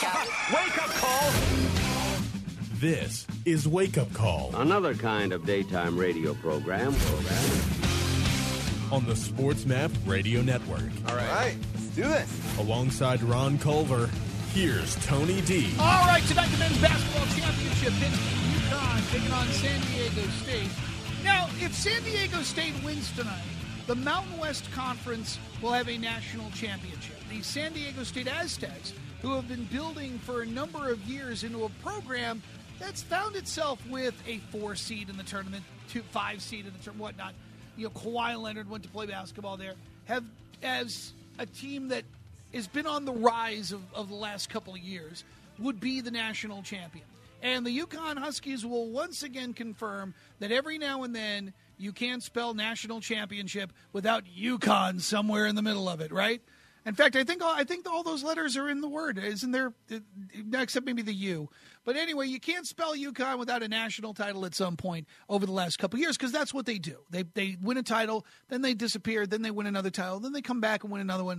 Wake up call. This is Wake Up Call Another kind of daytime radio program. on the SportsMap Radio Network. All right, let's do this. Alongside Ron Culver, here's Tony D. All right, tonight the men's basketball championship. Pittsburgh, UConn taking on San Diego State. Now, if San Diego State wins tonight, the Mountain West Conference will have a national championship. The San Diego State Aztecs, who have been building for a number of years into a program that's found itself with a 4 seed in the tournament, 5 seed in the tournament, whatnot. You know, Kawhi Leonard went to play basketball there. Have as a team that has been on the rise of the last couple of years, would be the national champion. And the UConn Huskies will once again confirm that every now and then you can't spell national championship without UConn somewhere in the middle of it, right? In fact, I think all those letters are in the word, isn't there? Except maybe the U. But anyway, you can't spell UConn without a national title at some point over the last couple of years, because that's what they do. They win a title, then they disappear, then they win another title, then they come back and win another one.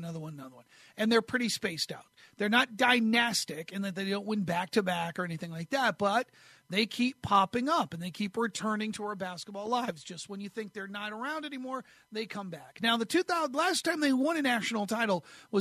And they're pretty spaced out. They're not dynastic in that they don't win back-to-back or anything like that, but they keep popping up and they keep returning to our basketball lives. Just when you think they're not around anymore, they come back. Now, the last time they won a national title was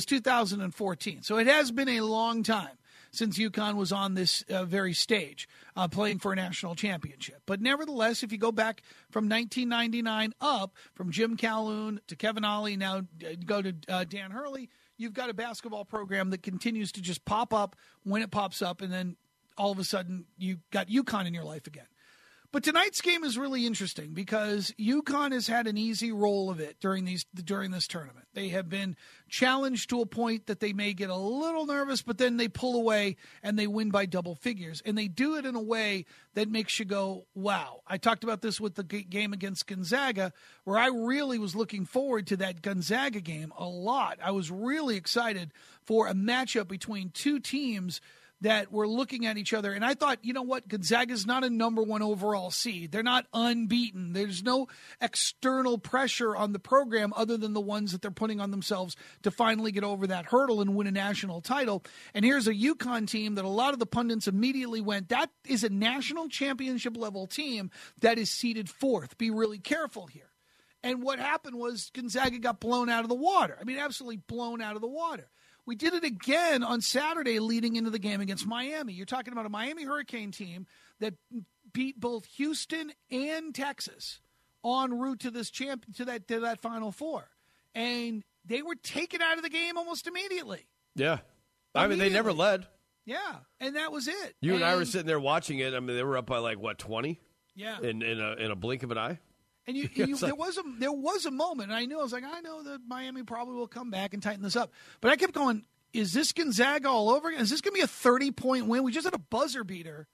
2014, so it has been a long time since UConn was on this very stage playing for a national championship. But nevertheless, if you go back from 1999 up, from Jim Calhoun to Kevin Ollie, now go to Dan Hurley, you've got a basketball program that continues to just pop up when it pops up, and then all of a sudden you got UConn in your life again. But tonight's game is really interesting because UConn has had an easy roll of it during this tournament. They have been challenged to a point that they may get a little nervous, but then they pull away and they win by double figures. And they do it in a way that makes you go, wow. I talked about this with the game against Gonzaga, where I really was looking forward to that Gonzaga game a lot. I was really excited for a matchup between two teams that were looking at each other. And I thought, you know what? Gonzaga's not a number 1 overall seed. They're not unbeaten. There's no external pressure on the program other than the ones that they're putting on themselves to finally get over that hurdle and win a national title. And here's a UConn team that a lot of the pundits immediately went, that is a national championship level team that is seeded 4th. Be really careful here. And what happened was Gonzaga got blown out of the water. I mean, absolutely blown out of the water. We did it again on Saturday leading into the game against Miami. You're talking about a Miami Hurricane team that beat both Houston and Texas en route to this to that Final Four. And they were taken out of the game almost immediately. Yeah. I mean, they never led. Yeah, and that was it. You and I were sitting there watching it. I mean, they were up by 20? Yeah. In a blink of an eye. And there was a moment, and I know that Miami probably will come back and tighten this up. But I kept going, is this Gonzaga all over again? Is this going to be a 30-point win? We just had a buzzer beater.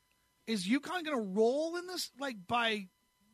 Is UConn going to roll in this by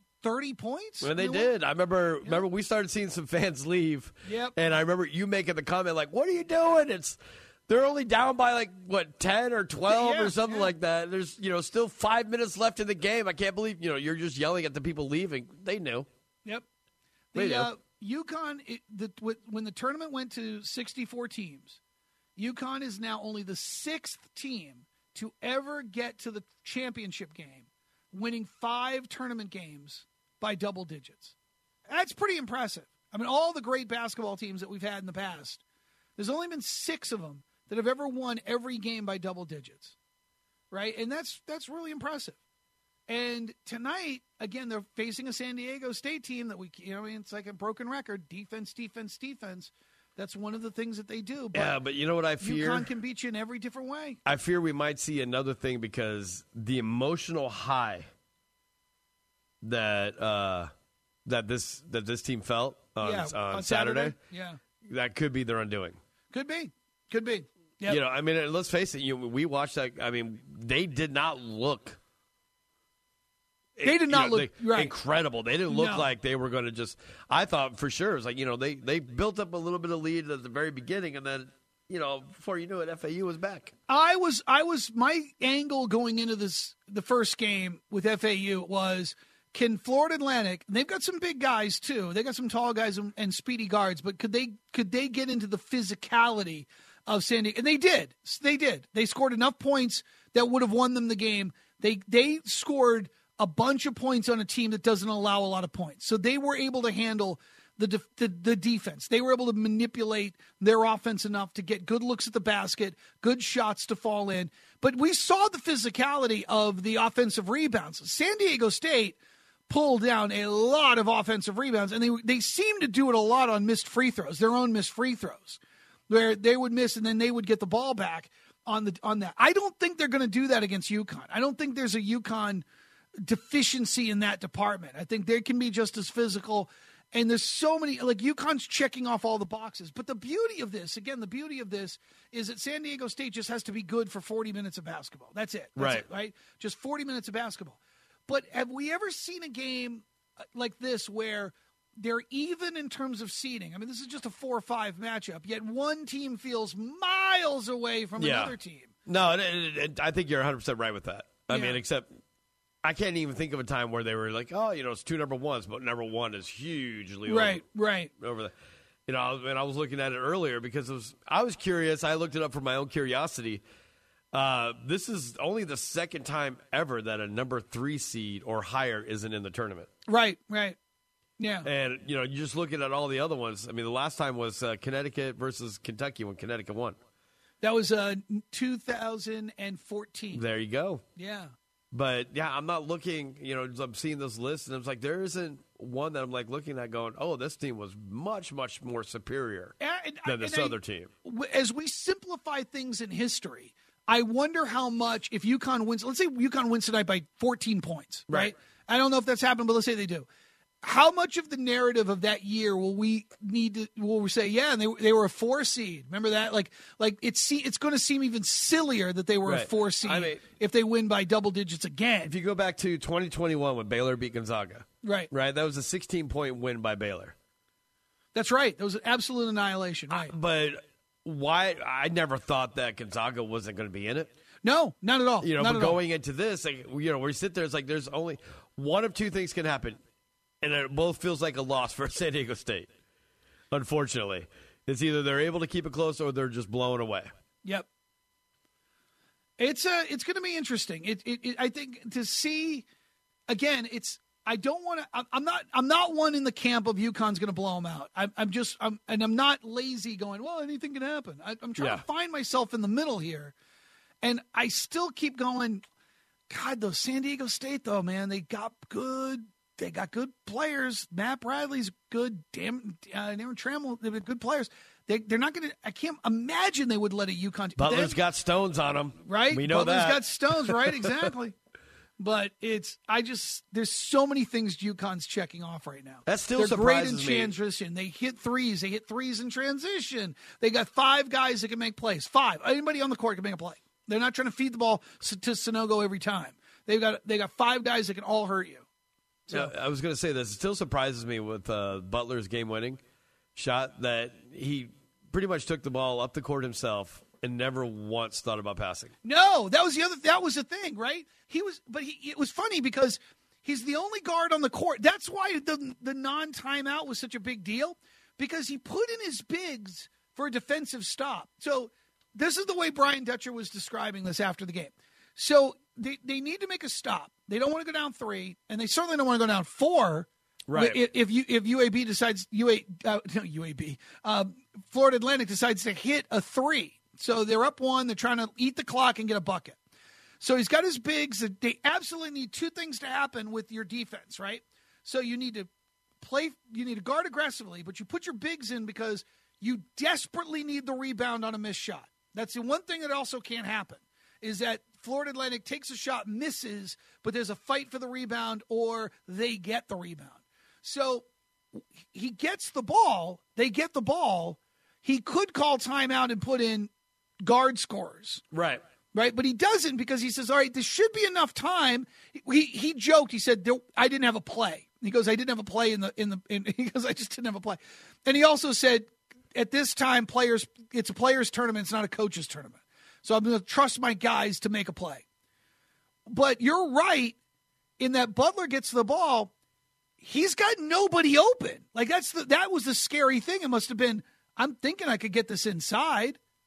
30 points? When they did. I remember we started seeing some fans leave. Yep. And I remember you making the comment what are you doing? They're only down by 10 or 12 or something like that. There's, still 5 minutes left in the game. I can't believe, you're just yelling at the people leaving. They knew. Yep. They knew. UConn, when the tournament went to 64 teams, UConn is now only the 6th team to ever get to the championship game, winning 5 tournament games by double digits. That's pretty impressive. I mean, all the great basketball teams that we've had in the past, there's only been 6 of them that have ever won every game by double digits, right? And that's really impressive. And tonight, again, they're facing a San Diego State team that it's like a broken record, defense. That's one of the things that they do. But but you know what I fear? UConn can beat you in every different way. I fear we might see another thing because the emotional high that this team felt on Saturday, that could be their undoing. Could be. Yep. I mean, let's face it. We watched that. I mean, they did not look. They did not look incredible. They didn't look like they were going to just. I thought for sure it was they built up a little bit of lead at the very beginning, and then before you knew it, FAU was back. I was my angle going into the first game with FAU was, can Florida Atlantic? They've got some big guys too. They got some tall guys and speedy guards, but could they get into the physicality of San Diego. And they did. They scored enough points that would have won them the game. They scored a bunch of points on a team that doesn't allow a lot of points. So they were able to handle the defense. They were able to manipulate their offense enough to get good looks at the basket, good shots to fall in. But we saw the physicality of the offensive rebounds. San Diego State pulled down a lot of offensive rebounds, and they seemed to do it a lot on missed free throws, their own missed free throws, where they would miss and then they would get the ball back on that. I don't think they're going to do that against UConn. I don't think there's a UConn deficiency in that department. I think they can be just as physical. And there's so many, like UConn's checking off all the boxes. But the beauty of this is that San Diego State just has to be good for 40 minutes of basketball. That's it. Right? Just 40 minutes of basketball. But have we ever seen a game like this where they're even in terms of seeding? I mean, this is just a 4-5 matchup, yet one team feels miles away from another team. No, I think you're 100% right with that. I mean, except I can't even think of a time where they were like, oh, it's two number ones, but number one is hugely right over the. And I was looking at it earlier because I was curious. I looked it up for my own curiosity. This is only the second time ever that a number 3 seed or higher isn't in the tournament. Right. Yeah. And, you're just looking at all the other ones. I mean, the last time was Connecticut versus Kentucky when Connecticut won. That was 2014. There you go. Yeah. But, I'm not looking, I'm seeing this list, and I'm like, there isn't one that I'm, like, looking at going, oh, this team was much, much more superior than this other team. As we simplify things in history, I wonder how much, if UConn wins, let's say UConn wins tonight by 14 points, right? I don't know if that's happened, but let's say they do. How much of the narrative of that year will we say, yeah, and they were a 4 seed? Remember that? Like it's going to seem even sillier that they were a 4 seed if they win by double digits again. If you go back to 2021 when Baylor beat Gonzaga, right, that was a 16-point win by Baylor. That's right. That was an absolute annihilation, right? But why? I never thought that Gonzaga wasn't going to be in it. No, not at all. But going into this, where you sit there, it's like there's only one of two things can happen. And it both feels like a loss for San Diego State, unfortunately. It's either they're able to keep it close or they're just blown away. Yep. It's going to be interesting. I think to see, again, I'm not one in the camp of UConn's going to blow them out. I'm not lazy going, well, anything can happen. I'm trying to find myself in the middle here. And I still keep going, God, those San Diego State, though, man, they got good players. Matt Bradley's good. Aaron Trammell, they're good players. They're not going to – I can't imagine they would let a UConn – Butler's got stones on him. Right? We know Butler's that. got stones, right? Exactly. But there's so many things UConn's checking off right now. That still They're surprises great in transition. They hit threes. They hit threes in transition. They got 5 guys that can make plays. 5. Anybody on the court can make a play. They're not trying to feed the ball to Sanogo every time. They got 5 guys that can all hurt you. So I was going to say this. It still surprises me with Butler's game-winning shot that he pretty much took the ball up the court himself and never once thought about passing. No, that was the thing, right? It was funny because he's the only guard on the court. That's why the non-timeout was such a big deal, because he put in his bigs for a defensive stop. So this is the way Brian Dutcher was describing this after the game. So they need to make a stop. They don't want to go down 3, and they certainly don't want to go down 4. Right. If UAB decides Florida Atlantic decides to hit a 3. So they're up 1. They're trying to eat the clock and get a bucket. So he's got his bigs. They absolutely need 2 things to happen with your defense, right? So you need to guard aggressively, but you put your bigs in because you desperately need the rebound on a missed shot. That's the one thing that also can't happen, is that Florida Atlantic takes a shot, misses, but there's a fight for the rebound or they get the rebound. So he gets the ball. They get the ball. He could call timeout and put in guard scorers. Right. But he doesn't, because he says, all right, this should be enough time. He joked. He said, I didn't have a play. He goes, I didn't have a play he goes, I just didn't have a play. And he also said, at this time, it's a players' tournament. It's not a coach's tournament. So I'm going to trust my guys to make a play. But you're right in that Butler gets the ball. He's got nobody open. Like that was the scary thing. It must have been, I'm thinking I could get this inside.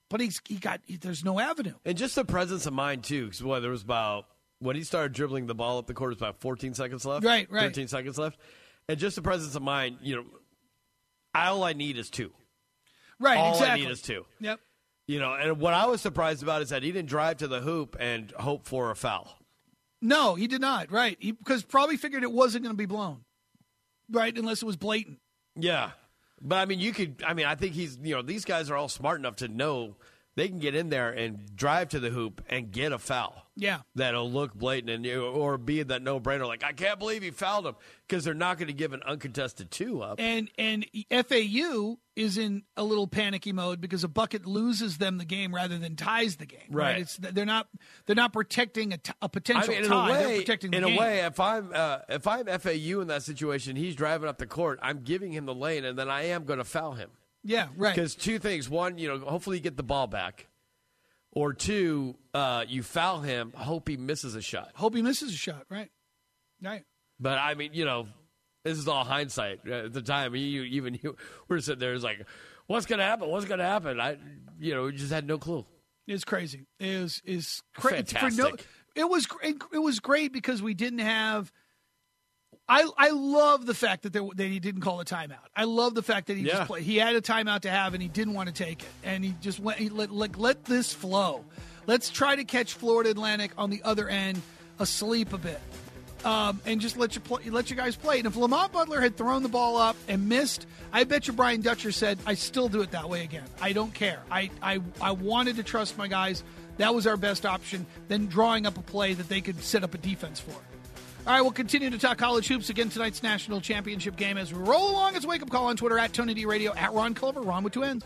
but there's no avenue. And just the presence of mind, too, because there was when he started dribbling the ball up the court, it was about 14 seconds left. Right. 13 seconds left. And just the presence of mind, all I need is 2. Right, all exactly. I need is 2. Yep. And what I was surprised about is that he didn't drive to the hoop and hope for a foul. No, he did not. Right. Because probably figured it wasn't going to be blown. Right. Unless it was blatant. Yeah. But, I think he's, these guys are all smart enough to know they can get in there and drive to the hoop and get a foul. Yeah. That'll look blatant or be that no-brainer. Like, I can't believe he fouled him, because they're not going to give an uncontested 2 up. And FAU is in a little panicky mode because a bucket loses them the game rather than ties the game. Right. They're not protecting a potential tie. They're protecting the game. In a way, if I'm FAU in that situation, he's driving up the court, I'm giving him the lane, and then I am going to foul him. Yeah, right. Because 2 things. 1, hopefully you get the ball back. Or 2, you foul him, hope he misses a shot. Right. Right. But, this is all hindsight. At the time, you were sitting there, it's like, what's going to happen? What's going to happen? We just had no clue. It's crazy. It is crazy. Fantastic. It was great because we didn't have – I love the fact that he didn't call a timeout. I love the fact that he just played. He had a timeout to have, and he didn't want to take it. And he just went. Let this flow. Let's try to catch Florida Atlantic on the other end asleep a bit, and just let you guys play. And if Lamont Butler had thrown the ball up and missed, I bet you Brian Dutcher said, "I still do it that way again. I don't care. I wanted to trust my guys. That was our best option than drawing up a play that they could set up a defense for." All right, we'll continue to talk college hoops again tonight's national championship game as we roll along. It's Wake Up Call on Twitter at Tony D Radio, at Ron Culver, Ron with 2 N's.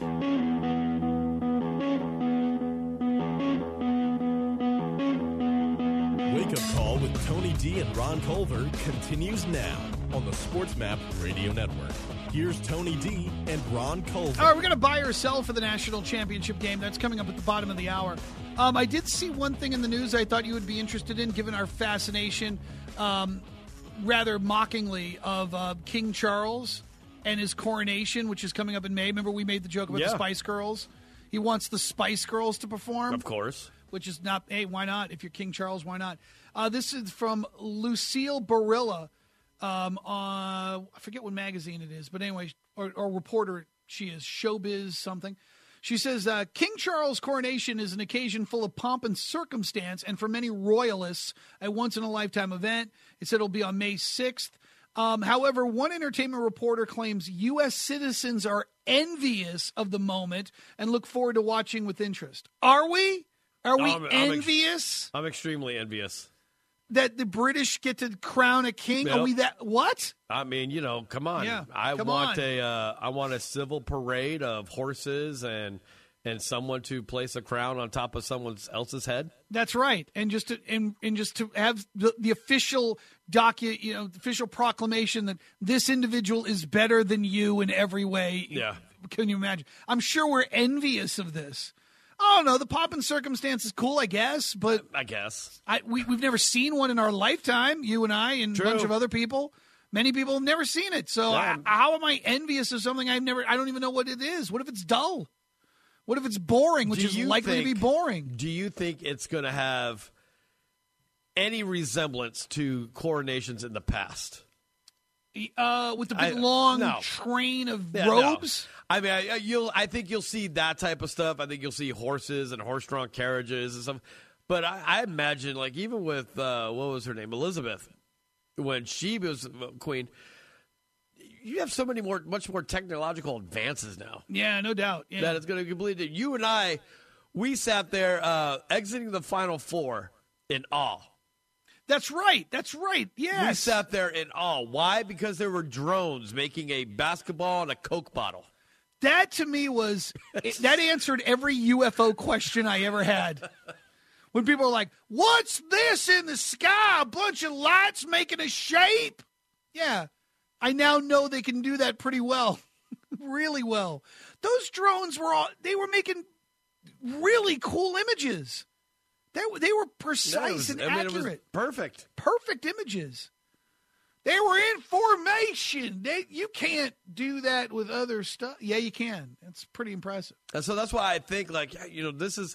Wake Up Call with Tony D and Ron Culver continues now on the SportsMap Radio Network. Here's Tony D and Ron Culver. All right, we're going to buy or sell for the national championship game. That's coming up at the bottom of the hour. I did see one thing in the news I thought you would be interested in, given our fascination, rather mockingly, of King Charles and his coronation, which is coming up in May. Remember we made the joke about the Spice Girls? He wants the Spice Girls to perform. Of course. Which is not, hey, why not? If you're King Charles, why not? This is from Lucille Barilla. I forget what magazine it is, but anyway, or reporter she is, Showbiz something. She says, King Charles' coronation is an occasion full of pomp and circumstance, and for many royalists, a once-in-a-lifetime event. It said it'll be on May 6th. However, one entertainment reporter claims U.S. citizens are envious of the moment and look forward to watching with interest. Are we? Are we envious? I'm extremely envious. That the British get to crown a king? Yep. Are we that? What? I mean, come on. Yeah, I want a civil parade of horses and someone to place a crown on top of someone else's head. That's right. And just to have the official official proclamation that this individual is better than you in every way. Yeah. Can you imagine? I'm sure we're envious of this. I don't know. The pomp and circumstance is cool, I guess. But I guess. We've never seen one in our lifetime, you and I and a bunch of other people. Many people have never seen it. So how am I envious of something I don't even know what it is? What if it's dull? What if it's boring, which is likely to be boring? Do you think it's going to have any resemblance to coronations in the past? With the big long train of robes? No. I mean, I think you'll see that type of stuff. I think you'll see horses and horse-drawn carriages and stuff. But I imagine, like, even with, what was her name, Elizabeth, when she was queen, you have so many much more technological advances now. Yeah, no doubt. Yeah. That it's going to completely. You and I, we sat there exiting the Final Four in awe. That's right. Yes. We sat there in awe. Why? Because there were drones making a basketball and a Coke bottle. That to me that answered every UFO question I ever had. When people are like, what's this in the sky? A bunch of lights making a shape? Yeah. I now know they can do that pretty well. Really well. Those drones they were making really cool images. They were precise and accurate. It was perfect. Perfect images. They were in formation. You can't do that with other stuff. Yeah, you can. It's pretty impressive. And so that's why I think, this is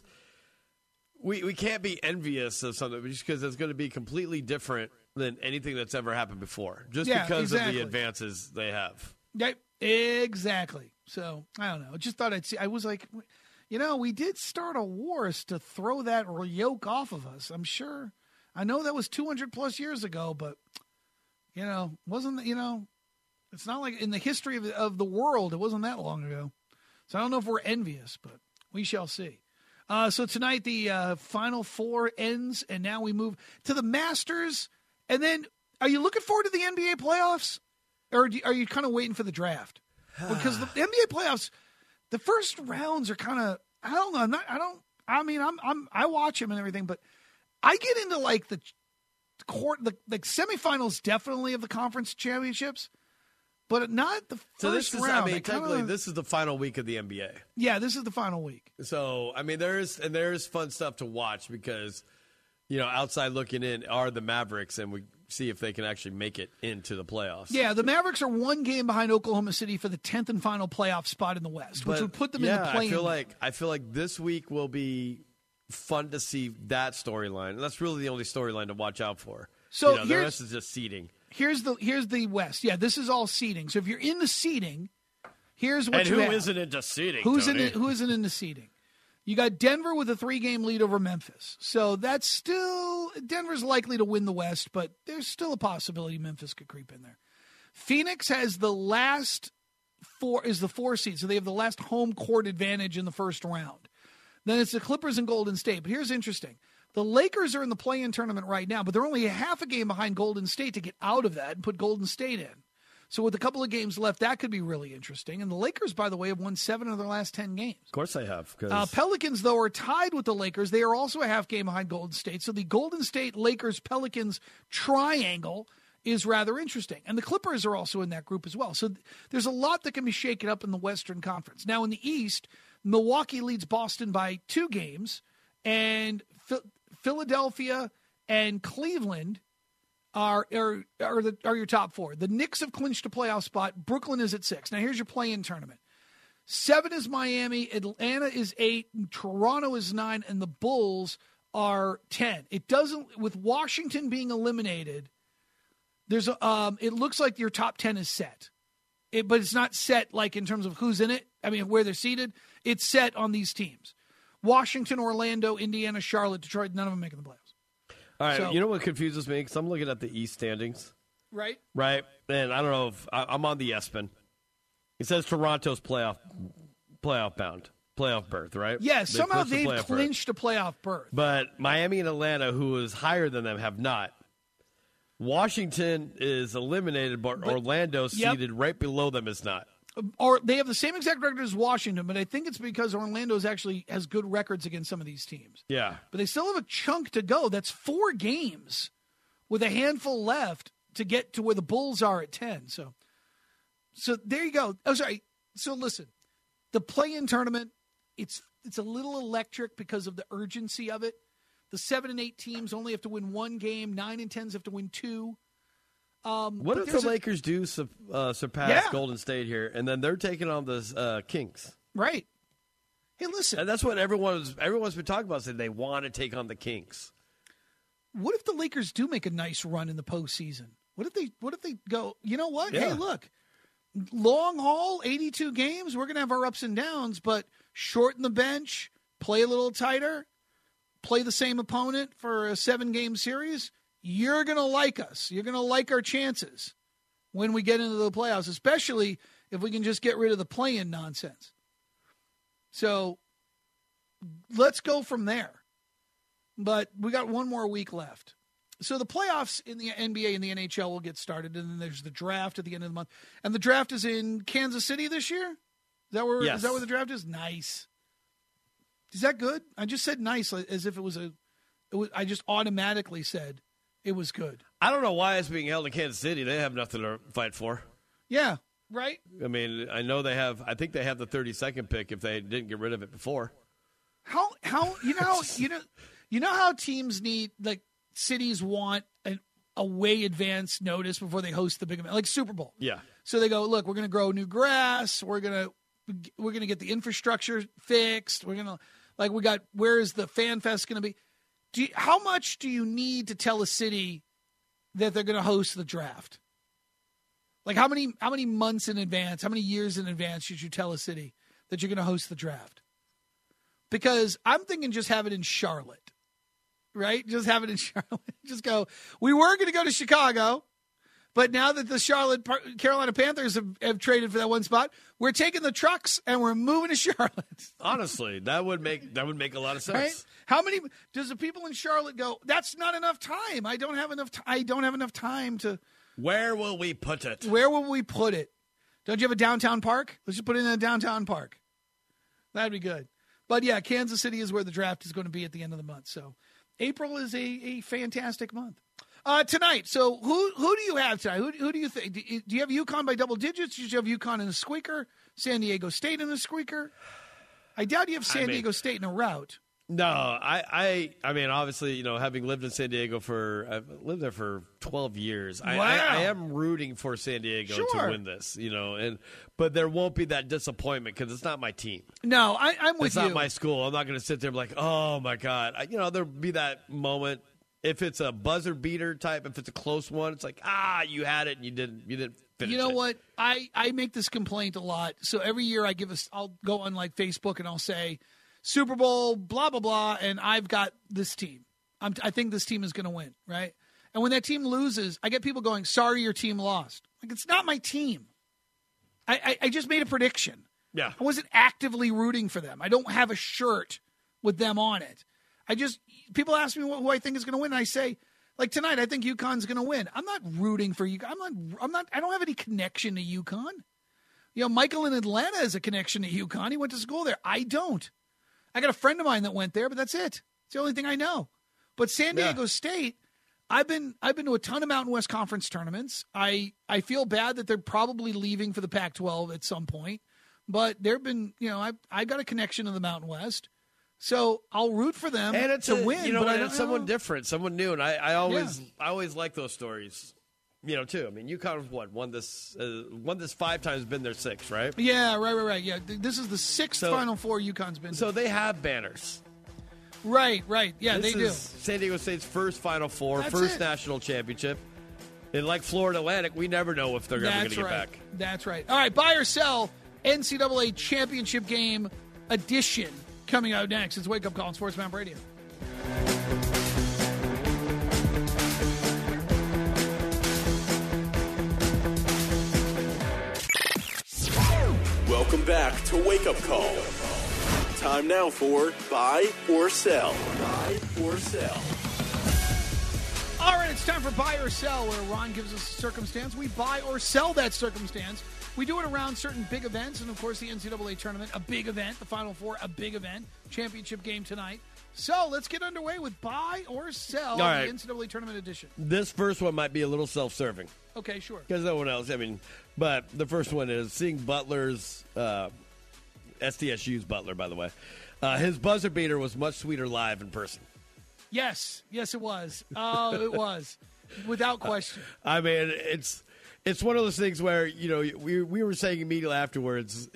we can't be envious of something just because it's going to be completely different than anything that's ever happened before, just because of the advances they have. Yeah, exactly. So, I don't know. I just thought I was like, we did start a war to throw that yoke off of us. I'm sure. I know that was 200 plus years ago, but, wasn't, it's not like in the history of the world, it wasn't that long ago. So I don't know if we're envious, but we shall see. So tonight the Final Four ends, and now we move to the Masters. And then, are you looking forward to the NBA playoffs, or are you kind of waiting for the draft? Because the NBA playoffs, the first rounds are kind of, I don't know. I watch them and everything, but I get into like the semifinals definitely of the conference championships, but not the first round. Technically, this is the final week of the NBA. Yeah, this is the final week. So, there's fun stuff to watch because, outside looking in are the Mavericks, and we see if they can actually make it into the playoffs. Yeah, the Mavericks are one game behind Oklahoma City for the 10th and final playoff spot in the West, which would put them in the play-in. I feel like this week will be fun to see that storyline. And that's really the only storyline to watch out for. So the rest is just seeding. Here's the West. Yeah, this is all seeding. So if you're in the seeding, here's what and you have. And who isn't into seeding, Who isn't in the seeding? You got Denver with a 3-game lead over Memphis. So that's still – Denver's likely to win the West, but there's still a possibility Memphis could creep in there. Phoenix has the last is the 4 seed, so they have the last home court advantage in the first round. Then it's the Clippers and Golden State. But here's interesting. The Lakers are in the play-in tournament right now, but they're only a half a game behind Golden State to get out of that and put Golden State in. So with a couple of games left, that could be really interesting. And the Lakers, by the way, have won 7 of their last 10 games. Of course they have. Pelicans, though, are tied with the Lakers. They are also a half game behind Golden State. So the Golden State, Lakers, Pelicans triangle is rather interesting. And the Clippers are also in that group as well. So there's a lot that can be shaken up in the Western Conference. Now in the East, Milwaukee leads Boston by 2 games. And Philadelphia and Cleveland are your top 4. The Knicks have clinched a playoff spot. Brooklyn is at 6. Now here's your play-in tournament. 7 is Miami. Atlanta is 8. Toronto is 9. And the Bulls are 10. It doesn't, with Washington being eliminated, there's it looks like your top 10 is set. But it's not set like in terms of who's in it. I mean, where they're seated. It's set on these teams. Washington, Orlando, Indiana, Charlotte, Detroit, none of them making the playoffs. All right, you know what confuses me? Because I'm looking at the East standings. Right. And I don't know if I'm on the ESPN. It says Toronto's playoff berth, right? Yeah, somehow they've clinched a playoff berth. But Miami and Atlanta, who is higher than them, have not. Washington is eliminated, but Orlando seated right below them is not. Or they have the same exact record as Washington, but I think it's because Orlando's actually has good records against some of these teams. Yeah. But they still have a chunk to go. That's 4 games with a handful left to get to where the Bulls are at 10. So there you go. Oh, sorry. So listen, the play-in tournament, it's a little electric because of the urgency of it. The 7 and 8 teams only have to win 1 game. 9 and 10s have to win 2. What if the Lakers do surpass Golden State here, and then they're taking on the Kings? Right. Hey, listen. And that's what everyone's been talking about, saying they want to take on the Kings. What if the Lakers do make a nice run in the postseason? What if they go, you know what? Yeah. Hey, look, long haul, 82 games, we're going to have our ups and downs, but shorten the bench, play a little tighter, play the same opponent for a 7-game series. You're going to like us. You're going to like our chances when we get into the playoffs, especially if we can just get rid of the play-in nonsense. So let's go from there. But we got 1 more week left. So the playoffs in the NBA and the NHL will get started, and then there's the draft at the end of the month. And the draft is in Kansas City this year? Is that where the draft is? Nice. Is that good? I just said nice as if it was I just automatically said it was good. I don't know why it's being held in Kansas City. They have nothing to fight for. Yeah, right? I mean, I think they have the 32nd pick if they didn't get rid of it before. How you know how teams need, like, cities want a way advance notice before they host the big event, like Super Bowl. Yeah. So they go, look, we're going to grow new grass. We're going to get the infrastructure fixed. We're going to where is the Fan Fest going to be? How much do you need to tell a city that they're going to host the draft? Like how many months in advance, how many years in advance should you tell a city that you're going to host the draft? Because I'm thinking just have it in Charlotte, right? Just have it in Charlotte. Just go, we were going to go to Chicago, but now that the Carolina Panthers have traded for that one spot, we're taking the trucks and we're moving to Charlotte. Honestly, that would make a lot of sense. Right? How many does the people in Charlotte go, that's not enough time. I don't have enough time to. Where will we put it? Where will we put it? Don't you have a downtown park? Let's just put it in a downtown park. That'd be good. But yeah, Kansas City is where the draft is going to be at the end of the month. So April is a fantastic month. Tonight, so who do you have tonight? Who do you think? Do you have UConn by double digits? Do you have UConn in a squeaker? San Diego State in a squeaker? I doubt you have San Diego State in a rout. No, I mean, obviously, having lived in San Diego I've lived there for 12 years. Wow. I am rooting for San Diego to win this, but there won't be that disappointment because it's not my team. No, I'm with you. It's not my school. I'm not going to sit there and be like, oh my God. There'll be that moment. If it's a buzzer beater type, if it's a close one, it's like, you had it and you didn't finish You know it. what? I make this complaint a lot. So every year I'll go on like Facebook and I'll say, Super Bowl, blah, blah, blah, and I've got this team. I think this team is going to win, right? And when that team loses, I get people going, sorry, your team lost. Like, it's not my team. I just made a prediction. Yeah. I wasn't actively rooting for them. I don't have a shirt with them on it. People ask me who I think is going to win, and I say, like tonight, I think UConn's going to win. I'm not rooting for UConn. I don't have any connection to UConn. Michael in Atlanta has a connection to UConn. He went to school there. I don't. I got a friend of mine that went there, but that's it. It's the only thing I know. But San Diego State, I've been to a ton of Mountain West Conference tournaments. I feel bad that they're probably leaving for the Pac-12 at some point, but they've been, I've got a connection to the Mountain West, so I'll root for them to win. But it's someone different, someone new, and I always like those stories. Too. I mean, UConn won this 5 times, been there 6, right? Yeah, right. Yeah, this is the 6th Final Four UConn's been to. So they have banners. Right. Yeah, this they do. Is San Diego State's first Final Four, That's first it. national championship. And like Florida Atlantic, we never know if they're ever going to get back. That's right. All right, buy or sell NCAA Championship Game edition coming out next. It's Wake Up Call on Sports Map Radio. Welcome back to Wake Up Call. Time now for Buy or Sell. Buy or Sell. All right, it's time for Buy or Sell, where Ron gives us a circumstance. We buy or sell that circumstance. We do it around certain big events, and of course the NCAA tournament, a big event. The Final Four, a big event. Championship game tonight. So let's get underway with Buy or Sell, All right. the NCAA tournament edition. This first one might be a little self-serving. Okay, sure. Because no one else. But the first one is seeing Butler's, SDSU's Butler, by the way. His buzzer beater was much sweeter live in person. Yes, it was. Oh, it was, without question. It's one of those things where we were saying immediately afterwards.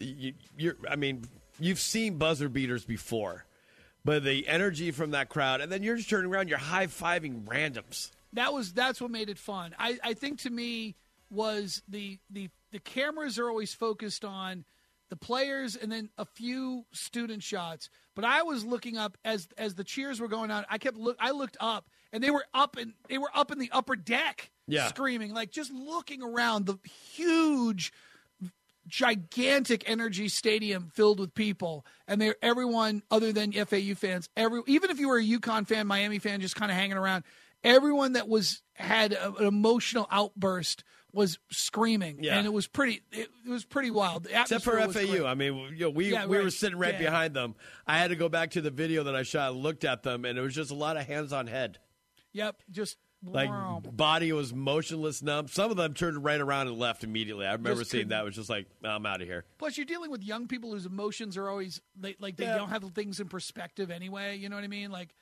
You've seen buzzer beaters before, but the energy from that crowd, and then you're just turning around, you're high-fiving randoms. That's what made it fun. I think to me was the cameras are always focused on the players and then a few student shots. But I was looking up as the cheers were going on. I looked up and they were up in the upper deck, screaming, like just looking around the huge, gigantic energy stadium filled with people, and everyone other than FAU fans, even if you were a UConn fan, Miami fan, just kind of hanging around. Everyone that had an emotional outburst was screaming, and it was pretty wild. Except for FAU. We were sitting right behind them. I had to go back to the video that I shot and looked at them, and it was just a lot of hands on head. Yep, just like body was motionless, numb. Some of them turned right around and left immediately. I remember seeing that. It was just like, I'm out of here. Plus, you're dealing with young people whose emotions are always they don't have things in perspective anyway. You know what I mean? Like,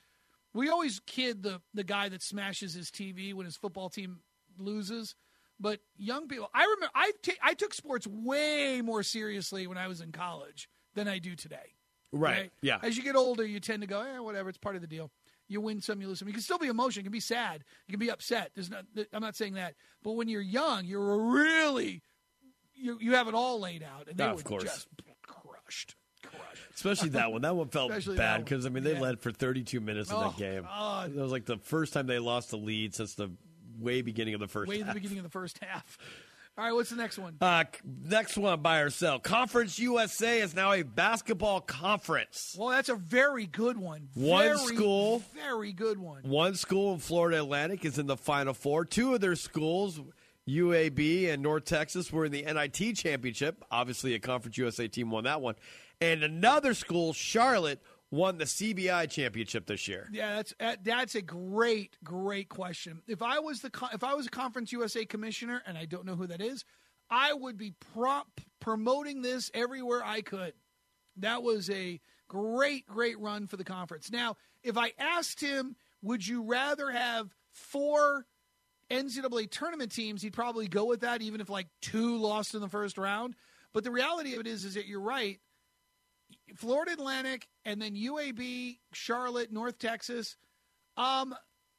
We always kid the guy that smashes his TV when his football team loses. But young people, I remember I took sports way more seriously when I was in college than I do today. Right. Yeah. As you get older, you tend to go, whatever, it's part of the deal. You win some, you lose some. You can still be emotional. You can be sad. You can be upset. I'm not saying that. But when you're young, you're really, you have it all laid out. And they were just crushed. Especially that one. That one felt bad because, they led for 32 minutes in that game. God. It was like the first time they lost the lead since the way beginning of the first half. Way the beginning of the first half. All right, what's the next one? Next one, buy or sell. Conference USA is now a basketball conference. Well, that's a very good one. Very good one. One school in Florida Atlantic is in the Final Four. Two of their schools, UAB and North Texas, were in the NIT championship. Obviously, a Conference USA team won that one. And another school, Charlotte, won the CBI championship this year. Yeah, that's a great question. If I was a Conference USA commissioner, and I don't know who that is, I would be promoting this everywhere I could. That was a great run for the conference. Now, if I asked him, would you rather have 4 NCAA tournament teams, he'd probably go with that, even if 2 lost in the first round. But the reality of it is that you're right. Florida Atlantic and then UAB, Charlotte, North Texas. I'm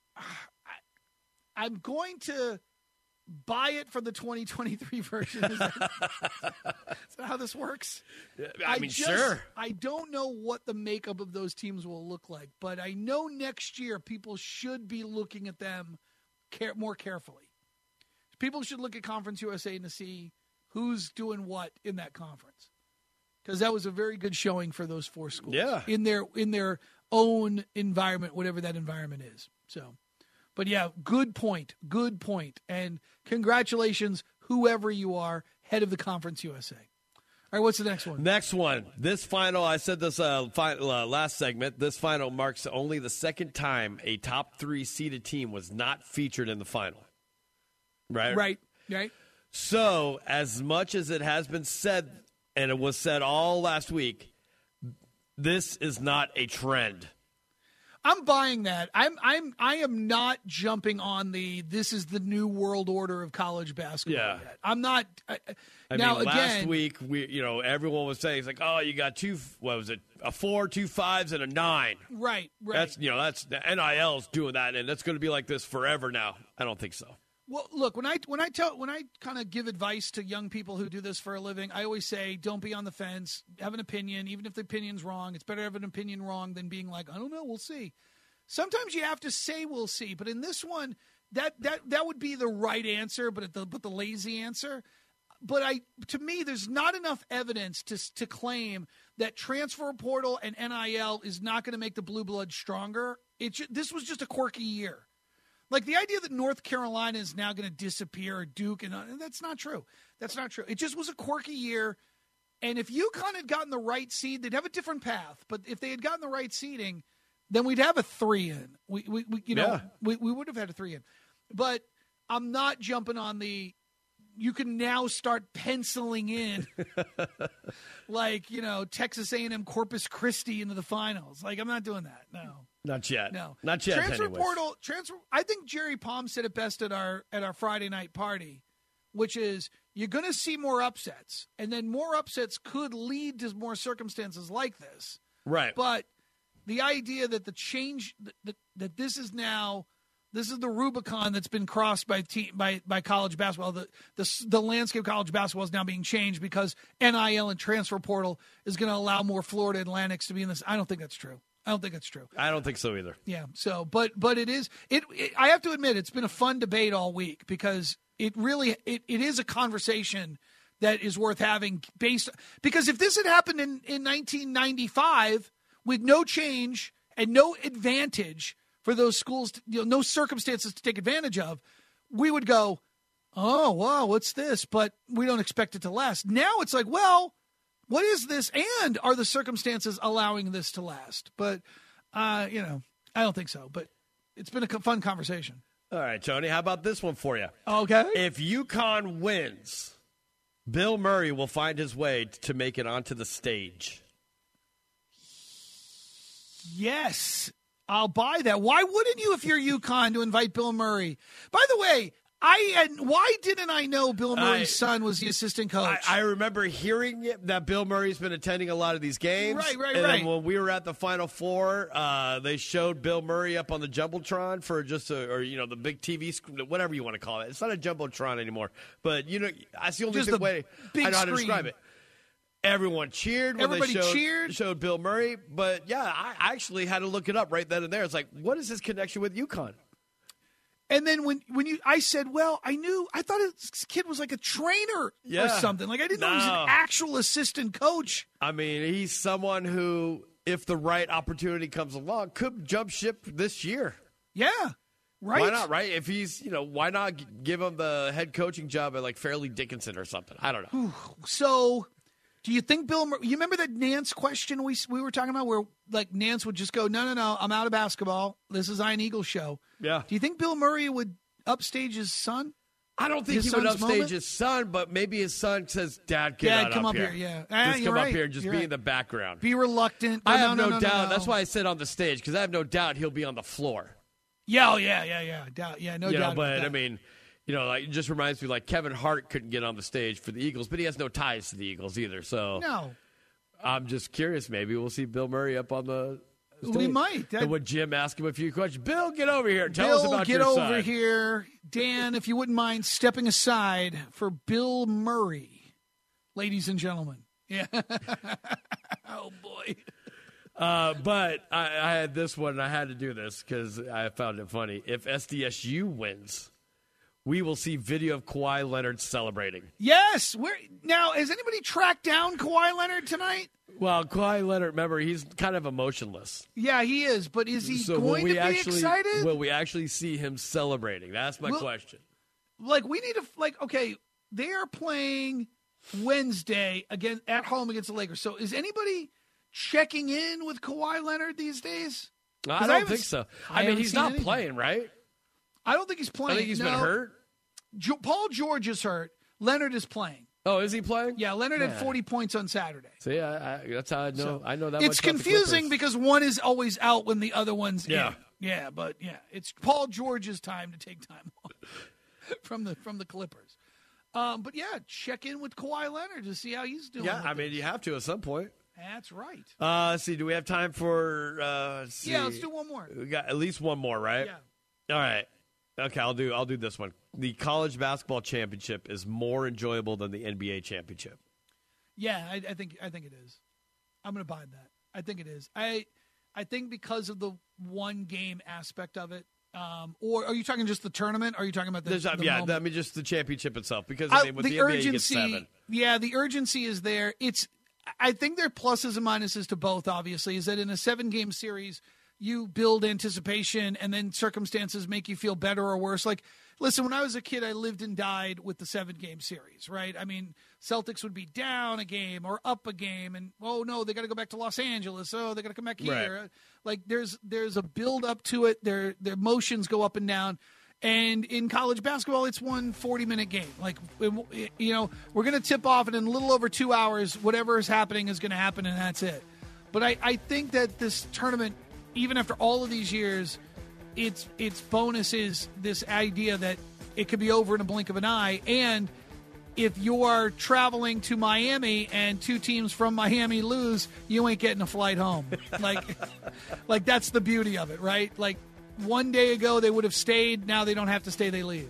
going to buy it for the 2023 version. Is that how this works? Sure. I don't know what the makeup of those teams will look like, but I know next year people should be looking at them more carefully. People should look at Conference USA to see who's doing what in that conference. Because that was a very good showing for those 4 schools. Yeah. In their own environment, whatever that environment is. So, but yeah, good point. And congratulations, whoever you are, head of the Conference USA. All right, what's the next one? Next one. This final, I said this last segment, this final marks only the second time a top 3 seeded team was not featured in the final. Right. So, as much as it has been said, and it was said all last week, this is not a trend. I'm buying that. I am not jumping on this is the new world order of college basketball yet. I'm not. Last week everyone was saying, it's like, oh, you got 4, 2 5s, and a 9. Right. That's the NIL's doing that, and that's going to be like this forever now. I don't think so. Well, look, when I kind of give advice to young people who do this for a living, I always say, don't be on the fence. Have an opinion, even if the opinion's wrong. It's better to have an opinion wrong than being like, I don't know, we'll see. Sometimes you have to say we'll see, but in this one, that would be the right answer, but the lazy answer. But to me, there's not enough evidence to claim that transfer portal and NIL is not going to make the blue blood stronger. This was just a quirky year. Like the idea that North Carolina is now going to disappear, or Duke, and that's not true. That's not true. It just was a quirky year. And if UConn had gotten the right seed, they'd have a different path. But if they had gotten the right seeding, then we'd have a 3 in. We would have had a 3 in. But I'm not jumping on you can now start penciling in Texas A&M Corpus Christi into the finals. I'm not doing that. No. Not yet. No. Not yet. Transfer portal. I think Jerry Palm said it best at our Friday night party, which is you're going to see more upsets, and then more upsets could lead to more circumstances like this. Right. But the idea that the change that this is the Rubicon that's been crossed by college basketball. The landscape of college basketball is now being changed because NIL and transfer portal is going to allow more Florida Atlantics to be in this. I don't think that's true. I don't think so either. Yeah. So, but it is. I have to admit, it's been a fun debate all week because it is a conversation that is worth having because if this had happened in 1995 with no change and no advantage for those schools, no circumstances to take advantage of, we would go, oh, wow, what's this? But we don't expect it to last. Now it's like, well, what is this? And are the circumstances allowing this to last? But, I don't think so. But it's been a fun conversation. All right, Tony, how about this one for you? Okay. If UConn wins, Bill Murray will find his way to make it onto the stage. Yes. I'll buy that. Why wouldn't you if you're UConn to invite Bill Murray? By the way, why didn't I know Bill Murray's son was the assistant coach? I remember hearing that Bill Murray's been attending a lot of these games. Right. And then when we were at the Final Four, they showed Bill Murray up on the Jumbotron for the big TV screen, whatever you want to call it. It's not a Jumbotron anymore, but that's the only way I know how to describe it. Everyone cheered when they showed Bill Murray, but yeah, I actually had to look it up right then and there. It's like, what is his connection with UConn? And then I said, well, I thought this kid was like a trainer or something. Like I didn't know he was an actual assistant coach. I mean, he's someone who, if the right opportunity comes along, could jump ship this year. Yeah, right. Why not, right? If he's, why not give him the head coaching job at like Fairleigh Dickinson or something? I don't know. So, do you think Bill Murray, you remember that Nance question we were talking about where like Nance would just go, no, I'm out of basketball. This is Iron Eagle show. Yeah. Do you think Bill Murray would upstage his son? I don't think he would upstage his son, but maybe his son says, Dad, come up here. Yeah. Just come up here and just be in the background. Be reluctant. I have no doubt. No. That's why I said on the stage, because I have no doubt he'll be on the floor. Yeah, no doubt. But, I mean, it just reminds me, like, Kevin Hart couldn't get on the stage for the Eagles, but he has no ties to the Eagles either. So no. I'm just curious. Maybe we'll see Bill Murray up on the stage. We might. And would Jim ask him a few questions? Bill, get over here. Tell us about your son. Bill, get over here. Dan, if you wouldn't mind stepping aside for Bill Murray, ladies and gentlemen. Yeah. Oh, boy. But I had this one, and I had to do this because I found it funny. If SDSU wins, we will see video of Kawhi Leonard celebrating. Yes. Now, has anybody tracked down Kawhi Leonard tonight? Well, Kawhi Leonard, remember, he's kind of emotionless. Yeah, he is. But is he going to be excited? Will we actually see him celebrating? That's my question. Like, we need to, okay, they are playing Wednesday again at home against the Lakers. So is anybody checking in with Kawhi Leonard these days? I don't think so. I mean, he's not playing, right? I don't think he's playing. I think he's been hurt. Paul George is hurt. Leonard is playing. Oh, is he playing? Yeah, Leonard had 40 points on Saturday. See, that's how I know. So, I know that. It's confusing because one is always out when the other one's in. Yeah, but it's Paul George's time to take time off from the Clippers. But check in with Kawhi Leonard to see how he's doing. Yeah, I mean, you have to at some point. That's right. Let's see. Do we have time for? Let's do one more. We got at least one more, right? Yeah. All right. Okay, I'll do this one. The college basketball championship is more enjoyable than the NBA championship. Yeah, I think it is. I'm going to buy that. I think it is. I think because of the one game aspect of it. Or are you talking just the tournament? Or are you talking about the moment? I mean just the championship itself. Because with the urgency, NBA, you get 7. Yeah, the urgency is there. I think there are pluses and minuses to both. Obviously, is that in a 7-game series, you build anticipation, and then circumstances make you feel better or worse. Like, listen, when I was a kid, I lived and died with the 7-game series, right? I mean, Celtics would be down a game or up a game, and, oh, no, they got to go back to Los Angeles. Oh, they got to come back here. Right. Like, there's a build up to it. Their emotions go up and down. And in college basketball, it's one 40-minute game. Like, we're going to tip off, and in a little over 2 hours, whatever is happening is going to happen, and that's it. But I think that this tournament, even after all of these years, its bonus is this idea that it could be over in a blink of an eye. And if you are traveling to Miami and 2 teams from Miami lose, you ain't getting a flight home. Like that's the beauty of it, right? Like, one day ago they would have stayed. Now they don't have to stay. They leave.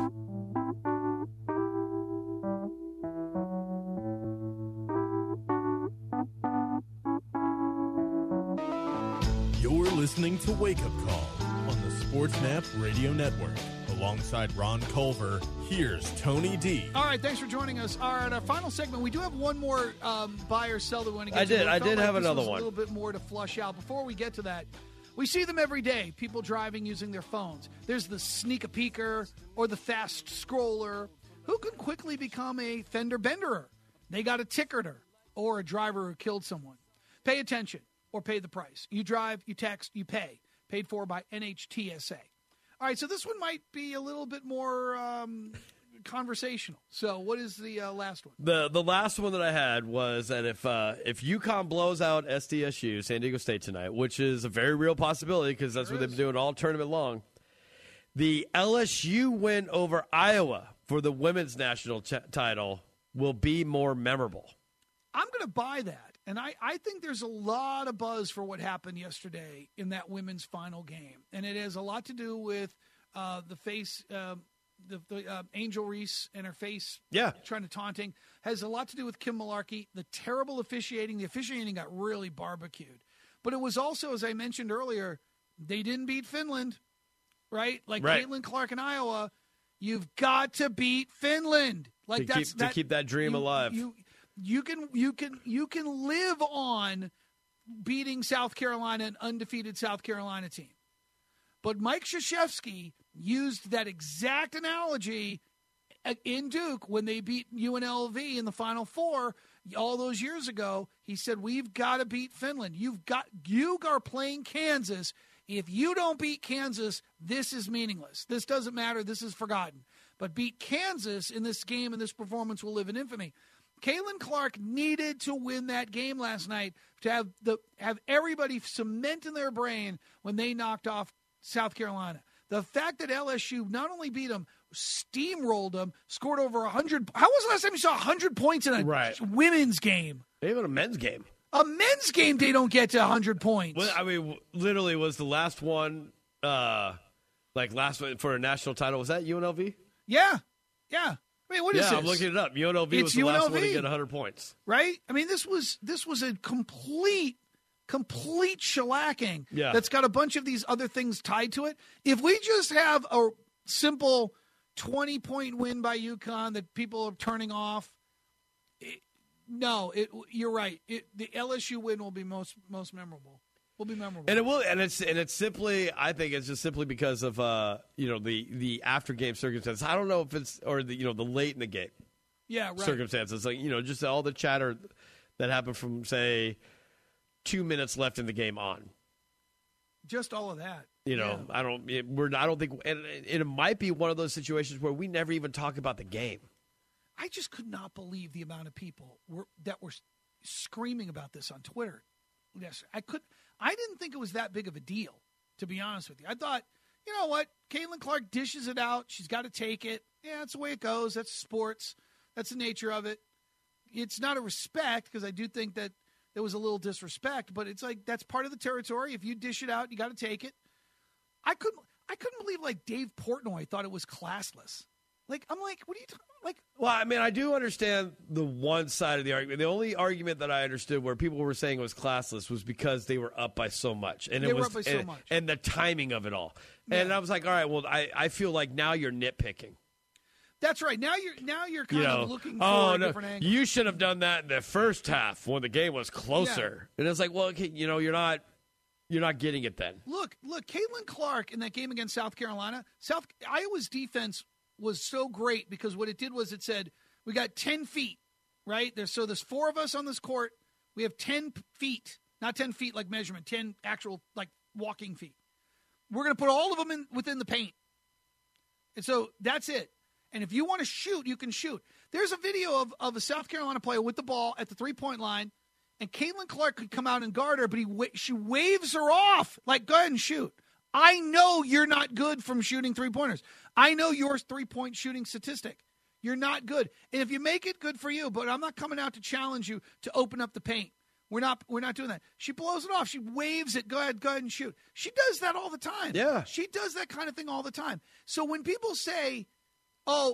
You're listening to Wake Up Call on the SportsMap Radio Network. Alongside Ron Culver, here's Tony D. All right, thanks for joining us. All right, our final segment, we do have one more buy or sell that we want to get to. I did have another one. A little bit more to flush out. Before we get to that, we see them every day, people driving using their phones. There's the sneak-a-peeker or the fast scroller who can quickly become a fender benderer. They got a ticketer or a driver who killed someone. Pay attention or pay the price. You drive, you text, you pay. Paid for by NHTSA. All right, so this one might be a little bit more conversational. So what is the last one? The last one that I had was that if UConn blows out SDSU, San Diego State tonight, which is a very real possibility because that's what they've been doing all tournament long, the LSU win over Iowa for the women's national title will be more memorable. I'm going to buy that. And I think there's a lot of buzz for what happened yesterday in that women's final game. And it has a lot to do with the face, Angel Reese and her face trying to taunting. Has a lot to do with Kim Malarkey, the terrible officiating. The officiating got really barbecued. But it was also, as I mentioned earlier, they didn't beat Finland, right? Like Caitlin Clark in Iowa, you've got to beat Finland. Like to keep that dream alive. You can live on beating South Carolina, an undefeated South Carolina team. But Mike Krzyzewski used that exact analogy in Duke when they beat UNLV in the Final Four all those years ago. He said, we've got to beat Finland. You are playing Kansas. If you don't beat Kansas, this is meaningless. This doesn't matter. This is forgotten. But beat Kansas in this game, and this performance will live in infamy. Caitlin Clark needed to win that game last night to have everybody cement in their brain when they knocked off South Carolina. The fact that LSU not only beat them, steamrolled them, scored over 100. How was the last time you saw 100 points in a women's game? Even a men's game. A men's game, they don't get to 100 points. Well, I mean, literally was the last one, last one for a national title. Was that UNLV? Yeah. I mean, what is this? Yeah, I'm looking it up. UNLV was the last one to get 100 points. Right? I mean, this was a complete shellacking that's got a bunch of these other things tied to it. If we just have a simple 20-point win by UConn that people are turning off, you're right. The LSU win will be most memorable. Will be memorable, and it will, and it's simply. I think it's just simply because of the after game circumstances. I don't know if it's the late in the game, circumstances, like just all the chatter that happened from say 2 minutes left in the game on. Just all of that. I don't think, and it might be one of those situations where we never even talk about the game. I just could not believe the amount of people that were screaming about this on Twitter. Yes, I didn't think it was that big of a deal, to be honest with you. I thought, you know what, Caitlin Clark dishes it out. She's got to take it. Yeah, that's the way it goes. That's sports. That's the nature of it. It's not a respect, because I do think that there was a little disrespect, but it's like that's part of the territory. If you dish it out, you got to take it. I couldn't believe Dave Portnoy thought it was classless. I'm like, what are you talking about? Well, I mean, I do understand the one side of the argument. The only argument that I understood where people were saying it was classless was because they were up by so much. And and the timing of it all. Yeah. And I was like, all right, well, I feel like now you're nitpicking. That's right. Now you're kind of looking for a different angle. You should have done that in the first half when the game was closer. Yeah. And it's like, well, okay, you're not getting it then. Look, Caitlin Clark in that game against South Carolina, Iowa's defense was so great because what it did was it said, we got 10 feet, right? There's 4 of us on this court. We have 10 feet, not 10 feet like measurement, 10 actual walking feet. We're going to put all of them within the paint. And so that's it. And if you want to shoot, you can shoot. There's a video of a South Carolina player with the ball at the 3-point line, and Caitlin Clark could come out and guard her, but she waves her off. Go ahead and shoot. I know you're not good from shooting 3-pointers. I know your 3-point shooting statistic. You're not good. And if you make it, good for you, but I'm not coming out to challenge you to open up the paint. We're not doing that. She blows it off. She waves it. Go ahead and shoot. She does that all the time. Yeah. She does that kind of thing all the time. So when people say, I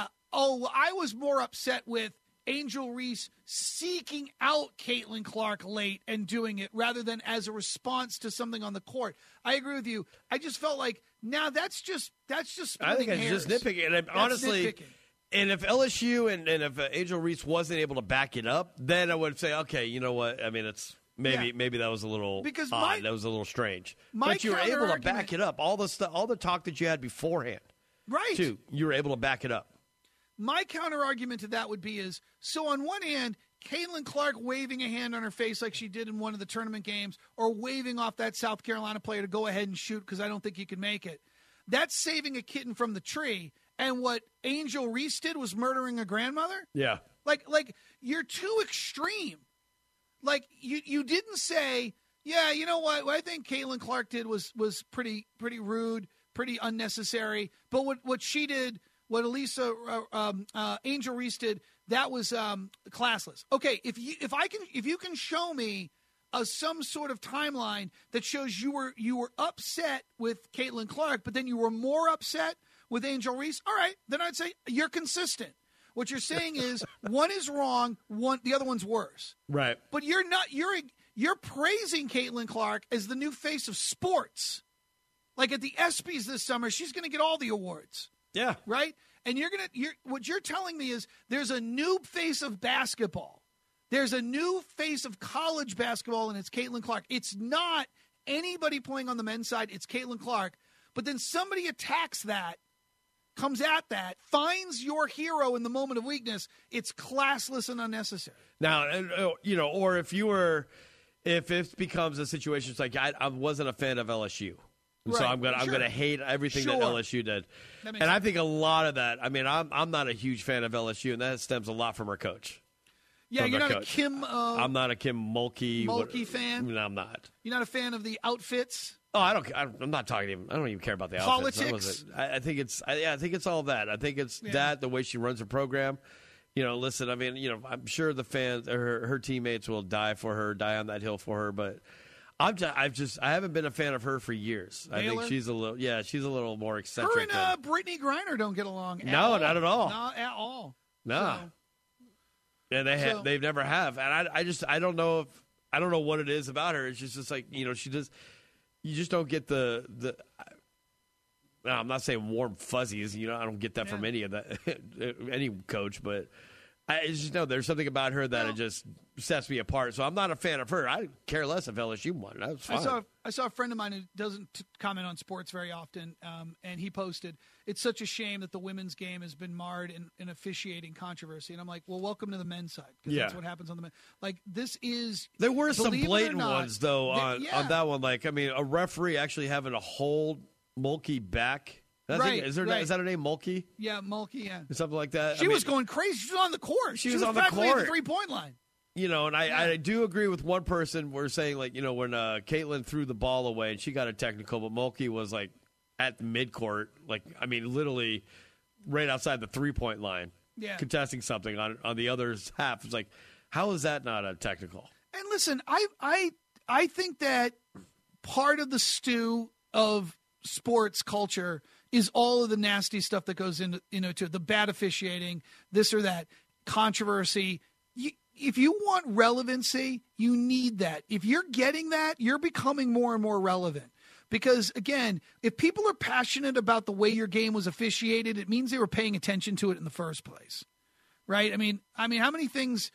was more upset with Angel Reese seeking out Caitlin Clark late and doing it rather than as a response to something on the court. I agree with you. I just felt like now that's just I think it's just nitpicking. And honestly, nitpicking. And if LSU and if Angel Reese wasn't able to back it up, then I would say, okay, you know what? I mean, it's maybe that was a little odd. That was a little strange. But you were able to back it up. All the talk that you had beforehand, right? Too, you were able to back it up. My counter-argument to that would be so on one hand, Caitlin Clark waving a hand on her face like she did in one of the tournament games or waving off that South Carolina player to go ahead and shoot because I don't think he can make it, that's saving a kitten from the tree and what Angel Reese did was murdering a grandmother? Yeah. Like you're too extreme. Like you didn't say, yeah, you know what I think Caitlin Clark did was pretty rude, pretty unnecessary. But what she did, what Angel Reese did, that was classless. Okay, if you can show me some sort of timeline that shows you were upset with Caitlin Clark, but then you were more upset with Angel Reese, all right, then I'd say you're consistent. What you're saying is one is wrong, the other one's worse. Right. But you're not. You're praising Caitlin Clark as the new face of sports. Like at the ESPYs this summer, she's going to get all the awards. Yeah. Right? And what you're telling me is there's a new face of basketball. There's a new face of college basketball, and it's Caitlin Clark. It's not anybody playing on the men's side. It's Caitlin Clark. But then somebody attacks that, comes at that, finds your hero in the moment of weakness. It's classless and unnecessary. Now, or if it becomes a situation, it's like I wasn't a fan of LSU. Right. So I'm gonna hate everything that LSU did, and sense. I think a lot of that. I mean, I'm not a huge fan of LSU, and that stems a lot from our coach. Yeah, you're not a Kim. I'm not a Kim Mulkey fan. No, I'm not. You're not a fan of the outfits. Oh, I'm not talking to him. I don't even care about the outfits. Politics. I think it's all that. I think it's that, the way she runs her program. Listen, I mean, I'm sure the fans, her teammates will die on that hill for her, but I haven't been a fan of her for years. Baylor? I think she's a little more eccentric. Her and Brittany Griner don't get along. No, not at all. Not at all. No. And they've never have. And I don't know what it is about her. It's just like, she does. You just don't get the I'm not saying warm fuzzies. I don't get that from any of that, any coach. But I just know there's something about her that it just sets me apart. So I'm not a fan of her. I care less if LSU won. That's fine. I saw a friend of mine who doesn't comment on sports very often, and he posted, "It's such a shame that the women's game has been marred in officiating controversy." And I'm like, well, welcome to the men's side, because that's what happens on the men. Like, this is there were some blatant ones though on that one. Like, I mean, a referee actually having to hold Mulkey back. Is that her name, Mulkey? Yeah, Mulkey. Yeah, something like that. She was going crazy. She was on the court. She was on the practically court at the 3-point line. And I do agree with one person. We're saying, like, when Caitlin threw the ball away and she got a technical, but Mulkey was, like, at the midcourt, like, I mean, literally right outside the 3-point line, contesting something on the other's half. It's like, how is that not a technical? And listen, I think that part of the stew of sports culture is all of the nasty stuff that goes into, to the bad officiating, this or that, controversy. If you want relevancy, you need that. If you're getting that, you're becoming more and more relevant. Because, again, if people are passionate about the way your game was officiated, it means they were paying attention to it in the first place, right? I mean, how many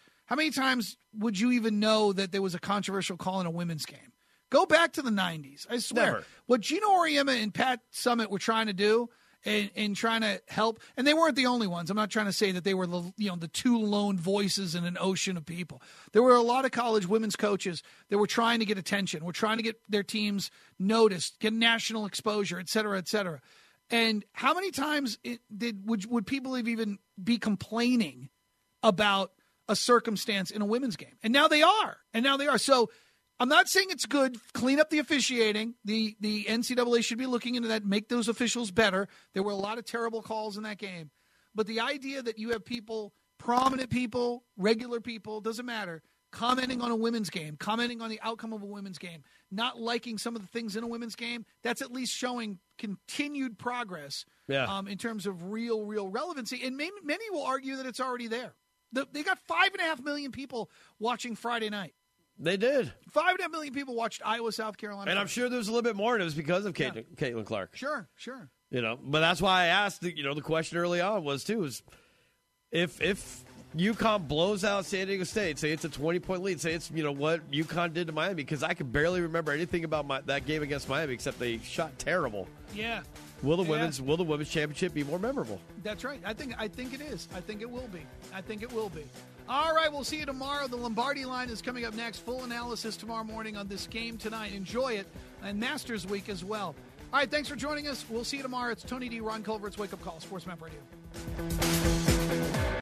times would you even know that there was a controversial call in a women's game? Go back to the 90s. I swear. Never. What Gino Auriemma and Pat Summitt were trying to do and trying to help, and they weren't the only ones. I'm not trying to say that they were the two lone voices in an ocean of people. There were a lot of college women's coaches that were trying to get attention, were trying to get their teams noticed, get national exposure, et cetera, et cetera. And how many times would people even be complaining about a circumstance in a women's game? And now they are. So I'm not saying it's good. Clean up the officiating. The NCAA should be looking into that, make those officials better. There were a lot of terrible calls in that game. But the idea that you have people, prominent people, regular people, doesn't matter, commenting on a women's game, commenting on the outcome of a women's game, not liking some of the things in a women's game, that's at least showing continued progress in terms of real relevancy. And many will argue that it's already there. They got 5.5 million people watching Friday night. They did. 5.5 million people watched Iowa, South Carolina. And I'm sure there was a little bit more, and it was because of Caitlin Clark. Sure. But that's why I asked, the question early on was if UConn blows out San Diego State, say it's a 20-point lead, say it's, what UConn did to Miami, because I can barely remember anything about that game against Miami except they shot terrible. Yeah. Will the women's championship be more memorable? That's right. I think it is. I think it will be. All right, we'll see you tomorrow. The Lombardi Line is coming up next. Full analysis tomorrow morning on this game tonight. Enjoy it. And Masters Week as well. All right, thanks for joining us. We'll see you tomorrow. It's Tony D, Ron Culver's Wake Up Call, Sports Map Radio.